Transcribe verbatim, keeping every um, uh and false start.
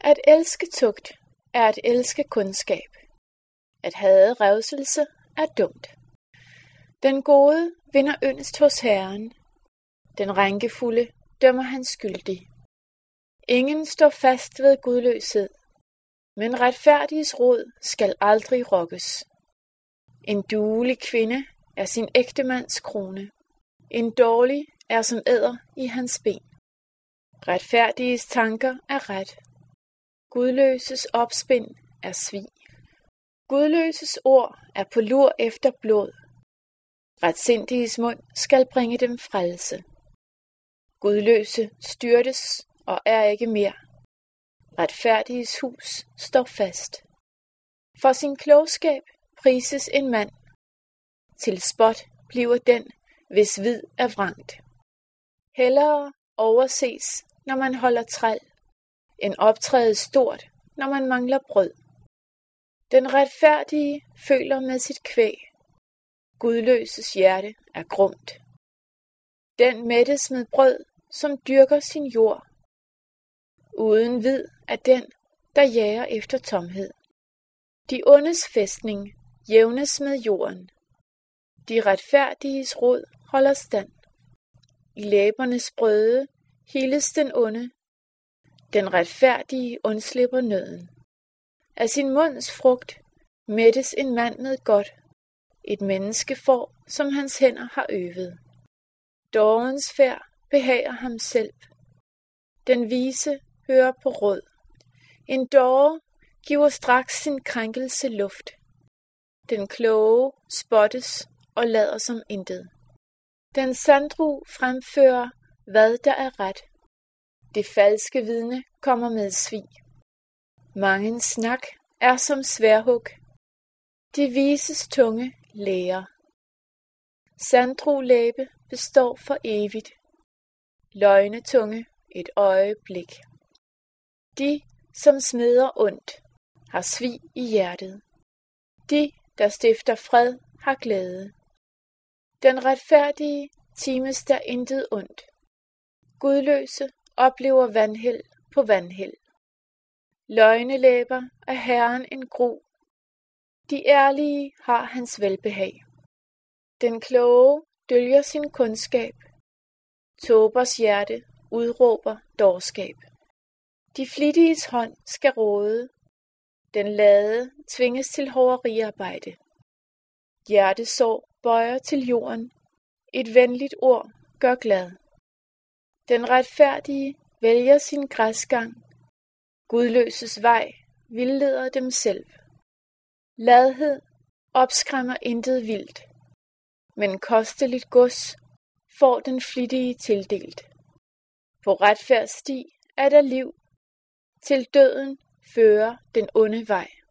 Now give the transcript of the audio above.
At elske tugt er at elske kundskab. At hade revselse er dumt. Den gode vinder yndest hos Herren. Den rænkefulde dømmer han skyldig. Ingen står fast ved gudløshed, men retfærdiges rod skal aldrig rokkes. En duelig kvinde er sin ægtemands krone. En dårlig er som æder i hans ben. Retfærdiges tanker er ret. Gudløses opspind er svig. Gudløses ord er på lur efter blod. Retsindiges mund skal bringe dem frelse. Gudløse styrtes og er ikke mere. Retfærdiges hus står fast. For sin klogskab prises en mand. Til spot bliver den, hvis vid er vrangt. Hellere overses, når man holder træl, end optræde stort, når man mangler brød. Den retfærdige føler med sit kvæg. Gudløses hjerte er grumt. Den mættes med brød, som dyrker sin jord. Uden vid er den, der jager efter tomhed. De ondes fæstning jævnes med jorden. De retfærdiges rod holder stand. I læbernes brøde hildes den onde. Den retfærdige undslipper nøden. Af sin munds frugt mættes en mand med godt. Et menneske får, som hans hænder har øvet. Dårens færd behager ham selv. Den vise hører på råd. En dåre giver straks sin krænkelse luft. Den kloge spottes og lader som intet. Den sandru fremfører, hvad der er ret. Det falske vidne kommer med svig. Mangen snak er som sværhug. De vises tunge lærer. Sandru læbe består for evigt. Løgnetunge et øjeblik. De, som smeder ondt, har svig i hjertet. De, der stifter fred, har glæde. Den retfærdige times der intet ondt. Gudløse oplever vandhæld på vandhæld. Løgnelæber er Herren en gru. De ærlige har hans velbehag. Den kloge dølger sin kundskab. Tåbers hjerte udråber dårskab. De flittiges hånd skal råde. Den lade tvinges til hoveriarbejde. Hjertesår bøjer til jorden. Et venligt ord gør glad. Den retfærdige vælger sin græsgang. Gudløses vej vildleder dem selv. Ladhed opskræmmer intet vildt, men kosteligt gods får den flittige tildelt. På retfærdssti er der liv, til døden fører den onde vej.